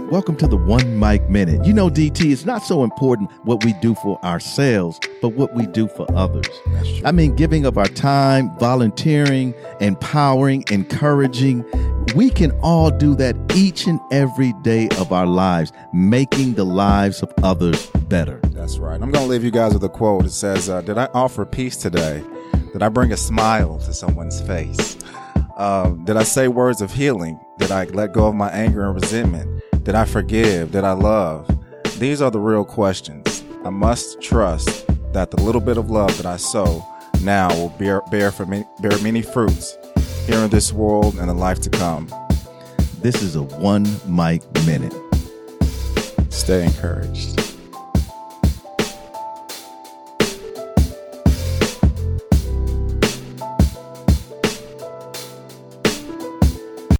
Welcome to the One Mic Minute. You know, DT, it's not so important what we do for ourselves, but what we do for others. I mean, giving of our time, volunteering, empowering, encouraging. We can all do that each and every day of our lives, making the lives of others better. That's right. I'm going to leave you guys with a quote. It says, did I offer peace today? Did I bring a smile to someone's face? Did I say words of healing? Did I let go of my anger and resentment? Did I forgive? Did I love? These are the real questions. I must trust that the little bit of love that I sow now will bear many fruits here in this world and the life to come. This is a One Mic Minute. Stay encouraged.